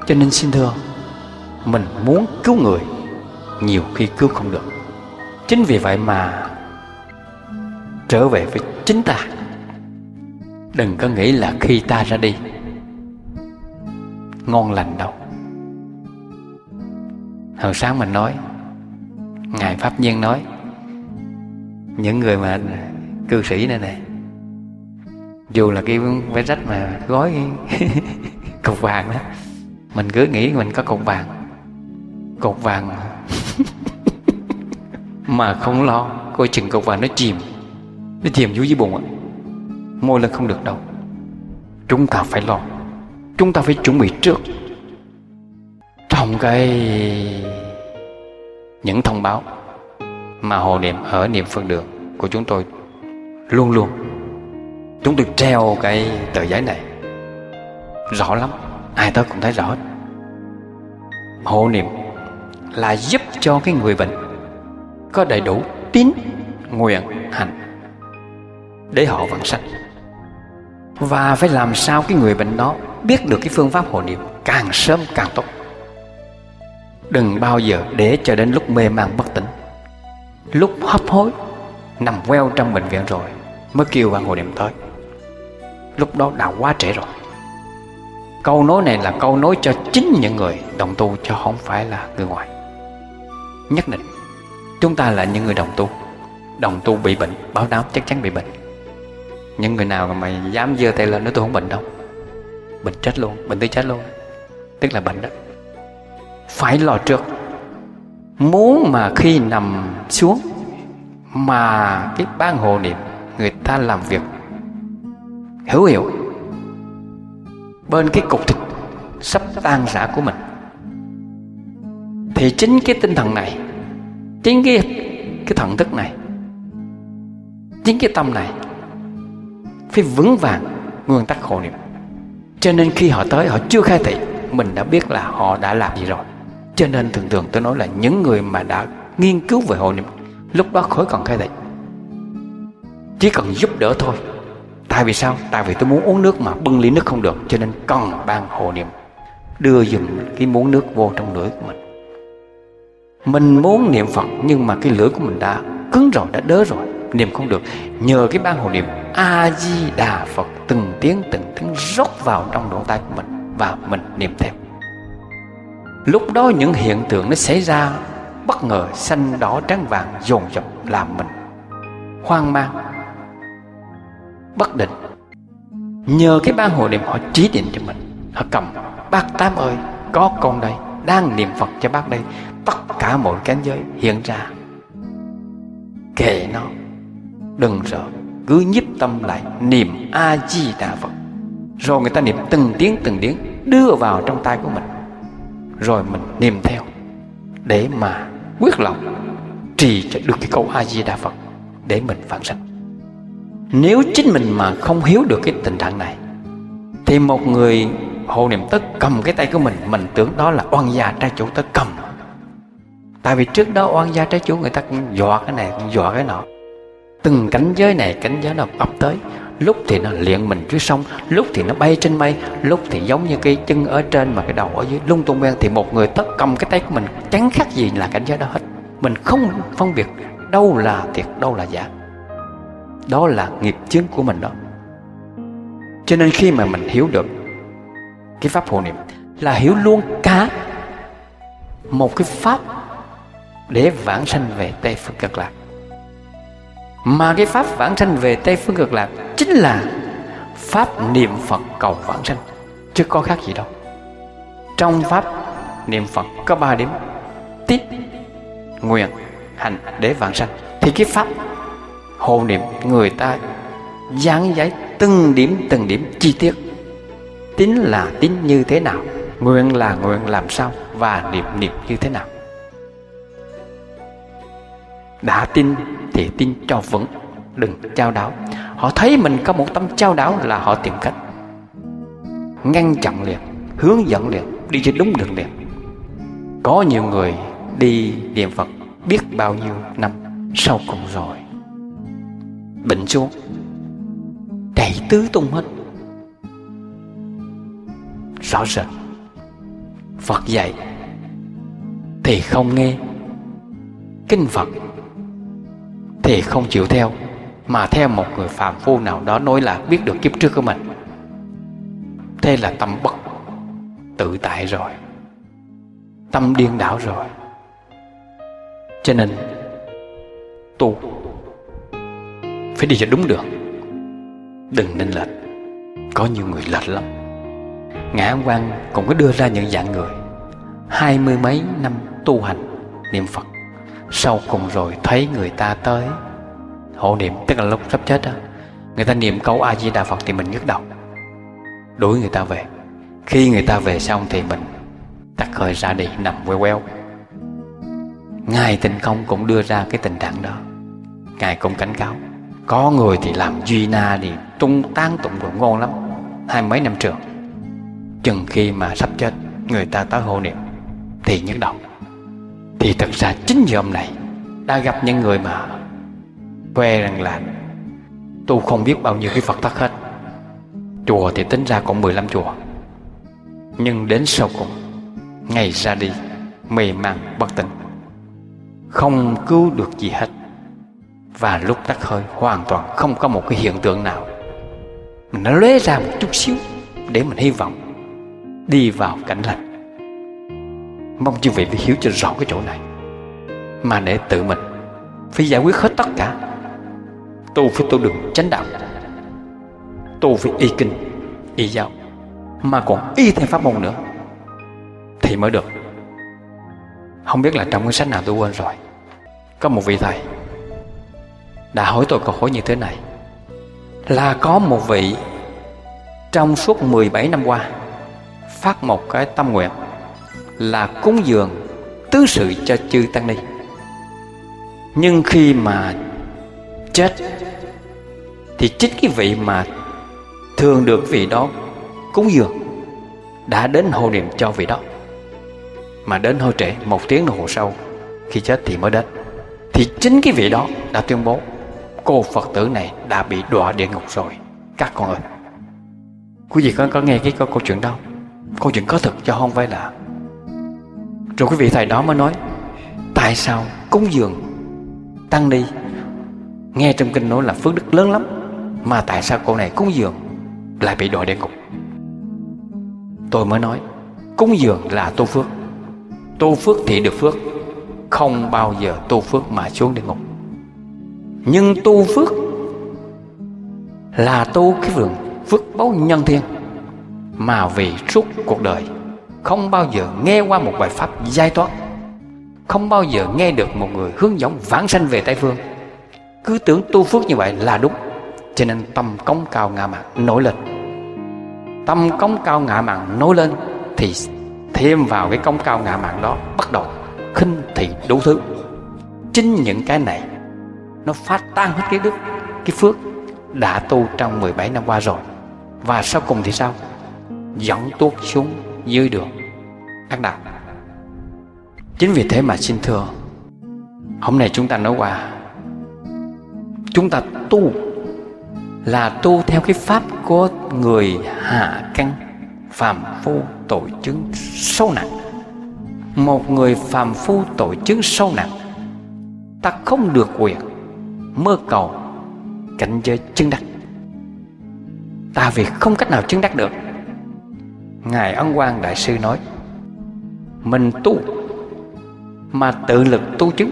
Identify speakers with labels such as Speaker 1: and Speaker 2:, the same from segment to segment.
Speaker 1: Cho nên xin thưa, mình muốn cứu người, nhiều khi cứu không được. Chính vì vậy mà trở về với chính ta. Đừng có nghĩ là khi ta ra đi ngon lành đâu. Hồi sáng mình nói, Ngài Pháp Nhiên nói, những người mà cư sĩ này này, dù là cái váy rách mà gói cục vàng đó, mình cứ nghĩ mình có cục vàng mà không lo, coi chừng cục vàng nó chìm dưới bùn á, môi lên không được đâu. Chúng ta phải lo, chúng ta phải chuẩn bị trước. Trong những thông báo mà hộ niệm ở niệm Phật đường của chúng tôi, luôn luôn chúng tôi treo cái tờ giấy này rõ lắm, ai tới cũng thấy rõ hết. Hộ niệm là giúp cho cái người bệnh có đầy đủ tín, nguyện, hành để họ vãng sanh. Và phải làm sao cái người bệnh đó biết được cái phương pháp hộ niệm càng sớm càng tốt. Đừng bao giờ để cho đến lúc mê man bất tỉnh, lúc hấp hối nằm queo trong bệnh viện rồi mới kêu bạn hộ niệm tới. Lúc đó đã quá trễ rồi. Câu nói này là câu nói cho chính những người đồng tu, chứ không phải là người ngoài. Nhất định chúng ta là những người đồng tu bị bệnh, báo đáp chắc chắn bị bệnh. Những người nào mà dám giơ tay lên nói tôi không bệnh đâu, bệnh chết luôn, bệnh tới chết luôn, tức là bệnh đó. Phải lo trước. Muốn mà khi nằm xuống mà cái ban hộ niệm người ta làm việc hữu hiệu bên cái cục thịt sắp tan rã của mình, thì chính cái tinh thần này, chính cái thần thức này, chính cái tâm này phải vững vàng nguyên tắc hộ niệm. Cho nên khi họ tới, họ chưa khai thị, mình đã biết là họ đã làm gì rồi. Cho nên thường tôi nói là những người mà đã nghiên cứu về hộ niệm, lúc đó khỏi cần khai thị, chỉ cần giúp đỡ thôi. Tại vì sao? Tại vì tôi muốn uống nước mà bưng ly nước không được, cho nên cần ban hộ niệm đưa dùm cái muỗng nước vô trong lưỡi của mình. Mình muốn niệm Phật nhưng mà cái lưỡi của mình đã cứng rồi, đã đớ rồi, niệm không được. Nhờ cái ban hộ niệm A Di Đà Phật từng tiếng rót vào trong lỗ tai của mình và mình niệm theo. Lúc đó những hiện tượng nó xảy ra bất ngờ, xanh đỏ trắng vàng dồn dập, làm mình hoang mang bất định. Nhờ cái ban hộ niệm họ chỉ định cho mình, họ cầm: bác Tám ơi, có con đây đang niệm Phật cho bác đây. Tất cả mọi cảnh giới hiện ra, kệ nó, đừng sợ, cứ nhiếp tâm lại niệm A Di Đà Phật. Rồi người ta niệm từng tiếng đưa vào trong tai của mình, rồi mình niệm theo để mà quyết lòng trì cho được cái câu A Di Đà Phật để mình vãng sanh. Nếu chính mình mà không hiểu được cái tình trạng này, thì một người hộ niệm tới cầm cái tay của mình tưởng đó là oan gia trái chủ tới cầm. Tại vì trước đó oan gia trái chủ người ta cũng dọa cái này, cũng dọa cái nọ. Từng cảnh giới này, cảnh giới nào ập tới. Lúc thì nó liệng mình dưới sông, lúc thì nó bay trên mây, lúc thì giống như cái chân ở trên mà cái đầu ở dưới, lung tung ben. Thì một người tất cầm cái tay của mình chẳng khác gì là cảnh giới đó hết. Mình không phân biệt đâu là thiệt, đâu là giả. Đó là nghiệp chướng của mình đó. Cho nên khi mà mình hiểu được cái pháp hộ niệm là hiểu luôn cả một cái pháp để vãng sanh về Tây Phương Cực Lạc. Mà cái pháp vãng sanh về Tây Phương Cực Lạc chính là pháp niệm Phật cầu vãng sanh, chứ có khác gì đâu. Trong pháp niệm Phật có 3 điểm: tín, nguyện, hành để vãng sanh. Thì cái pháp hộ niệm người ta giảng giải từng điểm chi tiết. Tín là tín như thế nào, nguyện là nguyện làm sao, và niệm như thế nào. Đã tin thì tin cho vững, đừng chao đảo. Họ thấy mình có một tâm chao đảo là họ tìm cách ngăn chặn liền, hướng dẫn liền, đi trên đúng đường liền. Có nhiều người đi niệm Phật biết bao nhiêu năm, sau cùng rồi bệnh xuống, chạy tứ tung hết, rõ rệt. Phật dạy thì không nghe, kinh Phật thì không chịu theo, mà theo một người phàm phu nào đó nói là biết được kiếp trước của mình. Thế là tâm bất tự tại rồi, tâm điên đảo rồi. Cho nên tu phải đi cho đúng đường, đừng nên lệch. Có nhiều người lệch lắm. Ngài Ấn Quang cũng có đưa ra những dạng người 20 mấy năm tu hành niệm Phật, sau cùng rồi thấy người ta tới hộ niệm, tức là lúc sắp chết đó, người ta niệm câu A Di Đà Phật thì mình nhức đầu, đuổi người ta về. Khi người ta về xong thì mình tắt hơi ra đi, nằm queo queo. Ngài Tịnh Không cũng đưa ra cái tình trạng đó. Ngài cũng cảnh cáo, có người thì làm duy na thì tung tán tụng đồ ngon lắm, 20 mấy năm trường, chừng khi mà sắp chết người ta tới hộ niệm thì nhức đầu. Thì thật ra chính vì ông này đã gặp những người mà khoe rằng là tu không biết bao nhiêu cái Phật tắc hết. Chùa thì tính ra còn 15 chùa, nhưng đến sau cùng ngày ra đi mê man bất tỉnh, không cứu được gì hết. Và lúc tắt hơi hoàn toàn không có một cái hiện tượng nào mình nó lóe ra một chút xíu để mình hy vọng đi vào cảnh lành. Mong chư vị phải hiểu cho rõ cái chỗ này, mà để tự mình phải giải quyết hết tất cả. Tu phải tu đường chánh đạo, tu phải y kinh, y giáo, mà còn y thêm pháp môn nữa thì mới được. Không biết là trong cái sách nào tôi quên rồi, có một vị thầy đã hỏi tôi câu hỏi như thế này, là có một vị trong suốt 17 năm qua phát một cái tâm nguyện là cúng dường tứ sự cho chư tăng ni, nhưng khi mà chết thì chính cái vị mà thường được vị đó cúng dường đã đến hộ niệm cho vị đó, mà đến hơi trễ, 1 tiếng đồng hồ sau khi chết thì mới đến. Thì chính cái vị đó đã tuyên bố cô Phật tử này đã bị đọa địa ngục rồi các con ơi. Quý vị có nghe cái câu chuyện đó? Câu chuyện có thực cho không phải là. Rồi quý vị thầy đó mới nói, tại sao cúng dường tăng ni, nghe trong kinh nói là phước đức lớn lắm, mà tại sao cô này cúng dường lại bị đọa địa ngục? Tôi mới nói, cúng dường là tu phước, tu phước thì được phước, không bao giờ tu phước mà xuống địa ngục. Nhưng tu phước là tu cái phước báo nhân thiên, mà vì suốt cuộc đời không bao giờ nghe qua một bài pháp giải thoát, không bao giờ nghe được một người hướng dẫn vãng sanh về Tây Phương, cứ tưởng tu phước như vậy là đúng, cho nên tâm cống cao ngạo mạn nổi lên. Tâm cống cao ngạo mạn nổi lên thì thêm vào cái cống cao ngạo mạn đó bắt đầu khinh thị đủ thứ. Chính những cái này nó phá tan hết cái đức, cái phước đã tu trong 17 năm qua rồi. Và sau cùng thì sao? Dẫn tuốt xuống dưới đường ác đạo. Chính vì thế mà xin thưa, hôm nay chúng ta nói qua, chúng ta tu là tu theo cái pháp của người hạ căn phàm phu tội chứng sâu nặng. Một người phàm phu tội chứng sâu nặng, ta không được quyền mơ cầu cảnh giới chứng đắc. Ta vì không cách nào chứng đắc được. Ngài Ấn Quang Đại Sư nói, mình tu mà tự lực tu chứng.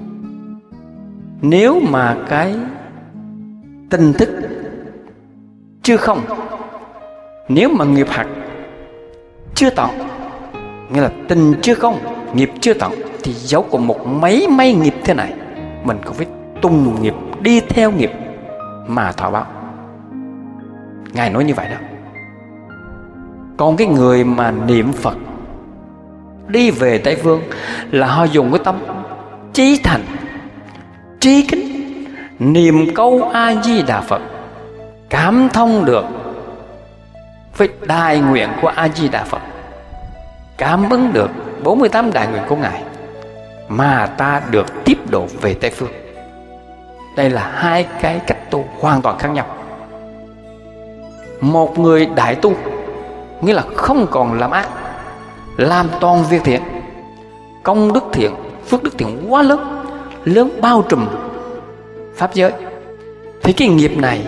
Speaker 1: Nếu mà cái tinh thức chưa không, nếu mà nghiệp hạt chưa tận, nghĩa là tình chưa không, nghiệp chưa tận, thì dẫu còn một mấy nghiệp thế này, mình cũng phải tùng nghiệp, đi theo nghiệp mà thọ báo. Ngài nói như vậy đó. Còn cái người mà niệm Phật đi về Tây Phương là họ dùng cái tâm chí thành, trí kính, niệm câu A Di Đà Phật, cảm thông được với đại nguyện của A Di Đà Phật, cảm ứng được 48 đại nguyện của Ngài, mà ta được tiếp độ về Tây Phương. Đây là hai cái cách tu hoàn toàn khác nhau. Một người đại tu nghĩa là không còn làm ác, làm toàn việc thiện, công đức thiện, phước đức thiện quá lớn, lớn bao trùm pháp giới, thì cái nghiệp này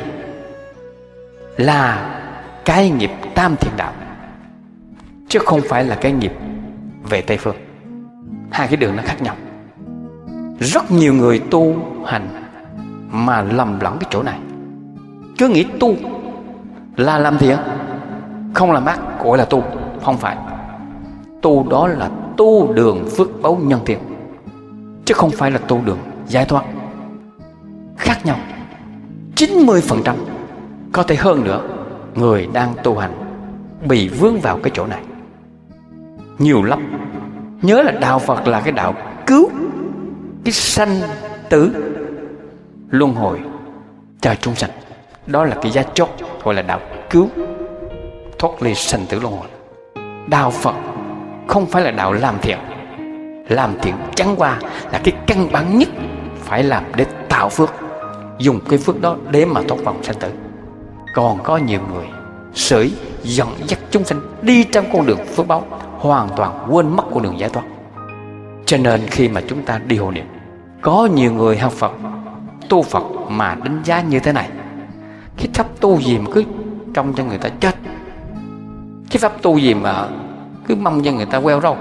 Speaker 1: là cái nghiệp tam thiện đạo, chứ không phải là cái nghiệp về Tây Phương. Hai cái đường nó khác nhau. Rất nhiều người tu hành mà lầm lẫn cái chỗ này, cứ nghĩ tu là làm thiện, không làm ác gọi là tu. Không phải. Tu đó là tu đường phước báu nhân thiện, chứ không phải là tu đường giải thoát. Khác nhau 90%, có thể hơn nữa, người đang tu hành bị vướng vào cái chỗ này nhiều lắm. Nhớ là đạo Phật là cái đạo cứu cái sanh tử luân hồi cho chúng sanh. Đó là cái giá chót, gọi là đạo cứu thoát ly sanh tử luân hồi. Đạo Phật không phải là đạo làm thiện. Làm thiện chẳng qua là cái căn bản nhất phải làm để tạo phước, dùng cái phước đó để mà thoát vòng sanh tử. Còn có nhiều người sởi dẫn dắt chúng sanh đi trong con đường phước báu, hoàn toàn quên mất con đường giải thoát. Cho nên khi mà chúng ta đi hộ niệm, có nhiều người học Phật, tu Phật mà đánh giá như thế này: cái pháp tu gì mà cứ trông cho người ta chết, cái pháp tu gì mà cứ mong cho người ta queo râu.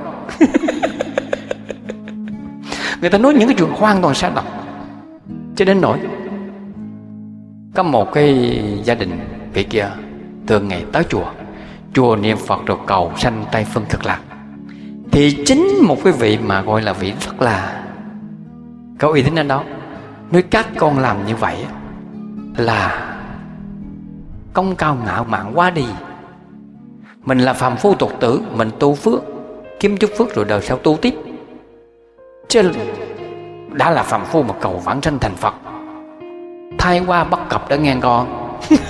Speaker 1: Người ta nói những cái chuyện hoàn toàn sai lầm. Cho đến nỗi có một cái gia đình vị kia thường ngày tới chùa niệm Phật rồi cầu sanh Tây Phương Cực Lạc. Thì chính một cái vị mà gọi là vị rất là có uy tín ở đó nói các con làm như vậy là công cao ngạo mạn quá đi. Mình là phàm phu tục tử, mình tu phước, kiếm chút phước rồi đời sau tu tiếp, chứ đã là phàm phu mà cầu vãng sanh thành Phật, thay qua bất cập đã nghe con.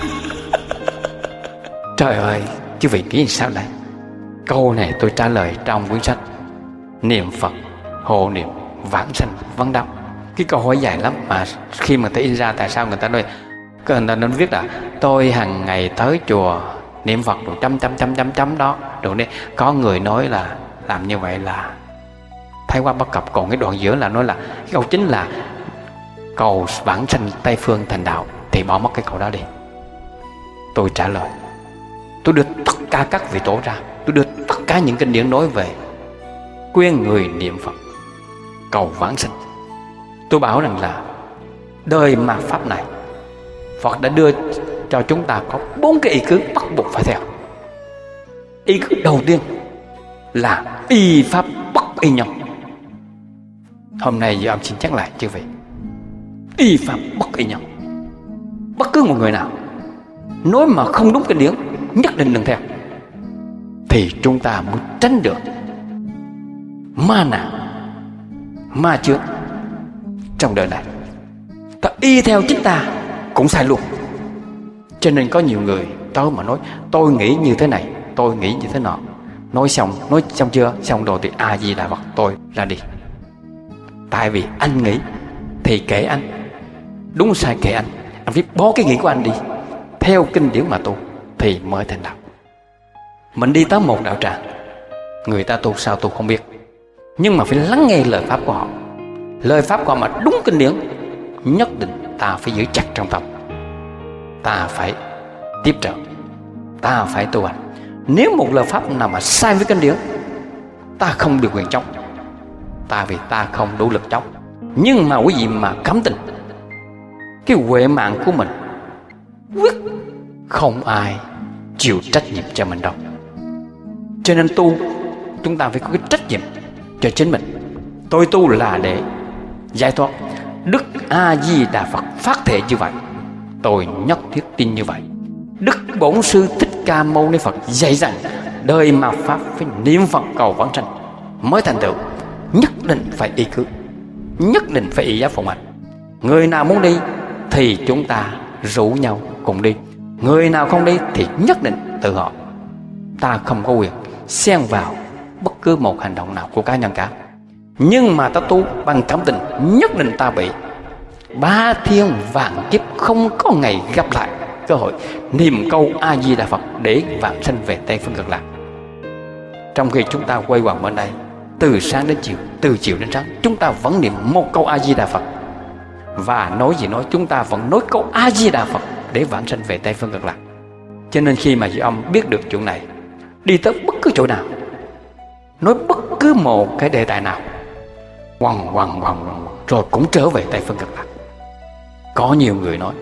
Speaker 1: Trời ơi, chứ vị nghĩ sao đây? Câu này tôi trả lời trong quyển sách Niệm Phật Hộ Niệm Vãng Sanh Vấn Đáp. Cái câu hỏi dài lắm mà khi mà thấy in ra, tại sao người ta nói, người ta nên viết là tôi hàng ngày tới chùa niệm Phật rồi chấm đó rồi đấy. Có người nói là làm như vậy là thay qua bất cập, còn cái đoạn giữa là nói là cái câu chính là cầu vãng sanh Tây Phương thành đạo, thì bỏ mất cái câu đó đi. Tôi trả lời, tôi đưa tất cả các vị tổ ra, tôi đưa tất cả những kinh điển nói về khuyên người niệm Phật cầu vãng sanh. Tôi bảo rằng là đời mạt pháp này Phật đã đưa cho chúng ta có 4 cái ý cứ bắt buộc phải theo. Ý cứ đầu tiên là y pháp bất y nhân. Hôm nay giờ ông xin nhắc lại chư vị, y pháp bất y nhân. Bất cứ một người nào nói mà không đúng kinh điển nhất định đừng theo, thì chúng ta mới tránh được ma nạn, ma chướng trong đời này. Ta y theo chính ta cũng sai luôn. Cho nên có nhiều người tới mà nói tôi nghĩ như thế này, tôi nghĩ như thế nọ. Nói xong chưa, xong rồi thì A Di Đà Phật, tôi ra đi. Tại vì anh nghĩ thì kệ anh, đúng sai kệ anh phải bỏ cái nghĩ của anh đi, theo kinh điển mà tu thì mới thành đạo. Mình đi tới một đạo tràng, người ta tu sao tu không biết, nhưng mà phải lắng nghe lời pháp của họ. Lời pháp của họ mà đúng kinh điển, nhất định ta phải giữ chặt trong tâm, ta phải tiếp trợ, ta phải tu hành. Nếu một lời pháp nào mà sai với kinh điển, ta không được quyền chống, tại vì ta không đủ lực chống. Nhưng mà quý vị mà cấm tình, cái huệ mạng của mình quyết không ai chịu trách nhiệm cho mình đâu. Cho nên tu, chúng ta phải có cái trách nhiệm cho chính mình. Tôi tu là để giải thoát. Đức A Di Đà Phật phát thệ như vậy, tôi nhất thiết tin như vậy. Đức Bổn Sư Thích Ca Mâu Ni Phật dạy rằng đời mạt pháp phải niệm Phật cầu vãng sanh mới thành tựu. Nhất định phải y cứ, nhất định phải y giáo phụng hành. Người nào muốn đi thì chúng ta rủ nhau cùng đi, người nào không đi thì nhất định tự họ. Ta không có quyền xen vào bất cứ một hành động nào của cá nhân cả. Nhưng mà ta tu bằng cảm tình, nhất định ta bị 3 thiên vạn kiếp không có ngày gặp lại cơ hội niệm câu A Di Đà Phật để vãng sanh về Tây Phương Cực Lạc. Trong khi chúng ta quay quần bên đây, từ sáng đến chiều, từ chiều đến sáng, chúng ta vẫn niệm một câu A Di Đà Phật. Và nói gì nói, chúng ta vẫn nói câu A Di Đà Phật để vãng sanh về Tây Phương Cực Lạc. Cho nên khi mà Duy Âm biết được chuyện này, đi tới bất cứ chỗ nào, nói bất cứ một cái đề tài nào, quằn rồi cũng trở về Tây Phương Cực Lạc. Có nhiều người nói,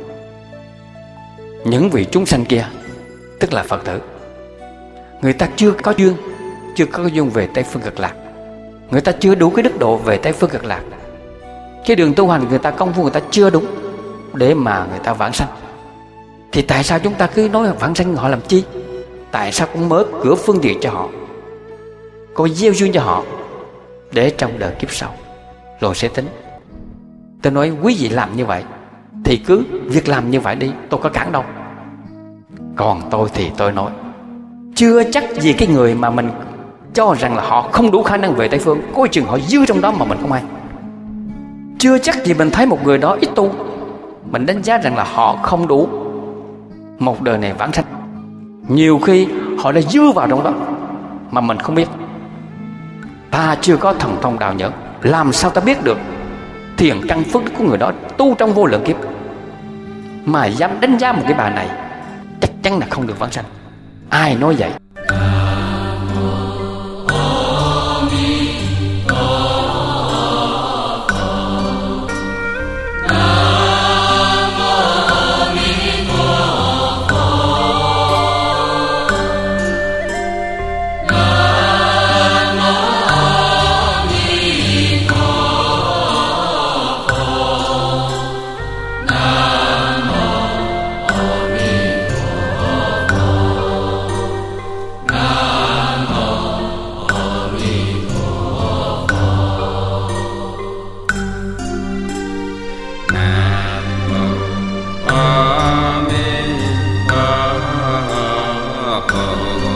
Speaker 1: những vị chúng sanh kia, tức là Phật tử, người ta chưa có duyên, chưa có duyên về Tây Phương Cực Lạc, người ta chưa đủ cái đức độ về Tây Phương Cực Lạc. Cái đường tu hành người ta, công phu người ta chưa đúng để mà người ta vãng sanh. Thì tại sao chúng ta cứ nói vãng sanh họ làm chi? Tại sao cũng mở cửa phương tiện cho họ, có gieo duyên cho họ, để trong đời kiếp sau rồi sẽ tính. Tôi nói quý vị làm như vậy thì cứ việc làm như vậy đi, tôi có cản đâu. Còn tôi thì tôi nói, chưa chắc gì cái người mà mình cho rằng là họ không đủ khả năng về Tây Phương, coi chừng họ dư trong đó mà mình không hay. Chưa chắc gì mình thấy một người đó ít tu, mình đánh giá rằng là họ không đủ một đời này vãng sanh. Nhiều khi họ đã dư vào trong đó mà mình không biết. Ta chưa có thần thông đạo nhẫn, làm sao ta biết được thiền căn phước của người đó tu trong vô lượng kiếp, mà dám đánh giá một cái bà này chắc chắn là không được vãng sanh. Ai nói vậy?
Speaker 2: Oh